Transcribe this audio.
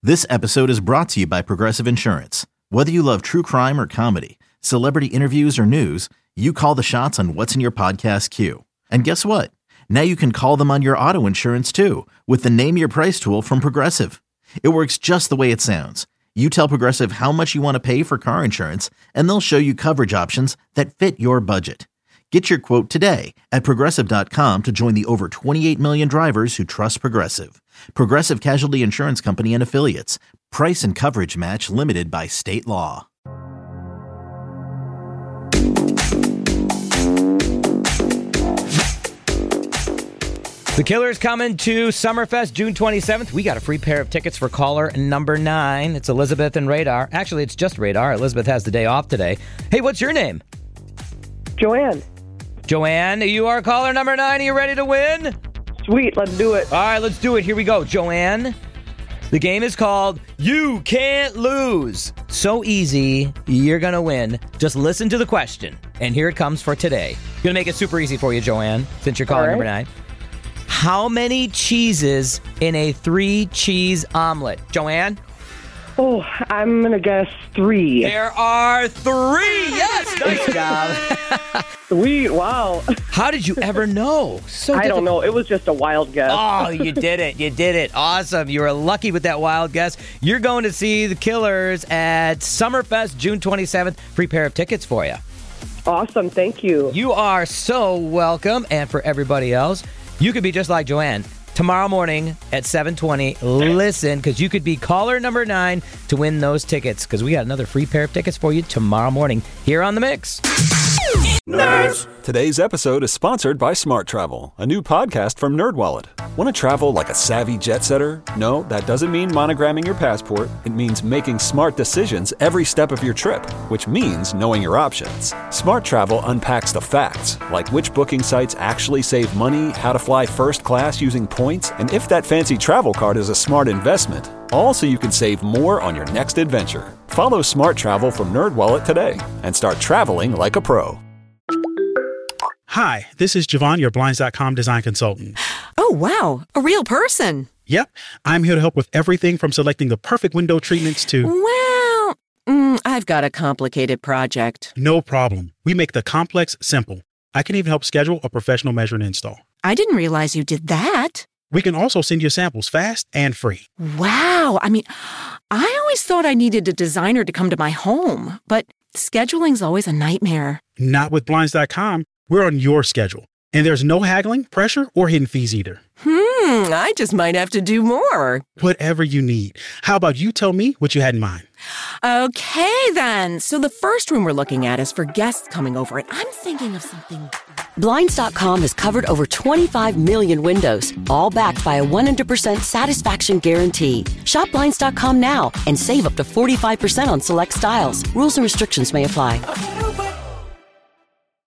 This episode is brought to you by Progressive Insurance. Whether you love true crime or comedy, celebrity interviews or news, you call the shots on what's in your podcast queue. And guess what? Now you can call them on your auto insurance too with the Name Your Price tool from Progressive. It works just the way it sounds. You tell Progressive how much you want to pay for car insurance, and they'll show you coverage options that fit your budget. Get your quote today at Progressive.com to join the over 28 million drivers who trust Progressive. Progressive Casualty Insurance Company and Affiliates. Price and coverage match limited by state law. The Killers coming to Summerfest June 27th. We got a free pair of tickets for caller number 9. It's Elizabeth and Radar. Actually, it's just Radar. Elizabeth has the day off today. Hey, what's your name? Joanne. Joanne, you are caller number 9. Are you ready to win? Sweet, let's do it. All right, let's do it. Here we go. Joanne, the game is called You Can't Lose. So easy, you're going to win. Just listen to the question. And here it comes for today. Going to make it super easy for you, Joanne, since you're caller number 9. How many cheeses in a 3-cheese omelet? Joanne? Oh, I'm going to guess 3. There are 3. Yes, nice job. Sweet, wow. How did you ever know? I don't know. It was just a wild guess. Oh, you did it. You did it. Awesome. You were lucky with that wild guess. You're going to see the Killers at Summerfest June 27th. Free pair of tickets for you. Awesome. Thank you. You are so welcome. And for everybody else, you could be just like Joanne. Tomorrow morning at 7:20, listen, because you could be caller number 9 to win those tickets, because we got another free pair of tickets for you tomorrow morning here on The Mix. Nerds! Today's episode is sponsored by Smart Travel, a new podcast from NerdWallet. Want to travel like a savvy jet setter? No, that doesn't mean monogramming your passport. It means making smart decisions every step of your trip, which means knowing your options. Smart Travel unpacks the facts, like which booking sites actually save money, how to fly first class using points, and if that fancy travel card is a smart investment. All so you can save more on your next adventure. Follow Smart Travel from NerdWallet today and start traveling like a pro. Hi, this is Javon, your Blinds.com design consultant. Oh, wow. A real person. Yep. I'm here to help with everything from selecting the perfect window treatments to... Well, I've got a complicated project. No problem. We make the complex simple. I can even help schedule a professional measure and install. I didn't realize you did that. We can also send you samples fast and free. Wow. I always thought I needed a designer to come to my home, but scheduling's always a nightmare. Not with Blinds.com. We're on your schedule. And there's no haggling, pressure, or hidden fees either. I just might have to do more. Whatever you need. How about you tell me what you had in mind? Okay, then. So the first room we're looking at is for guests coming over, and I'm thinking of something... Blinds.com has covered over 25 million windows, all backed by a 100% satisfaction guarantee. Shop Blinds.com now and save up to 45% on select styles. Rules and restrictions may apply.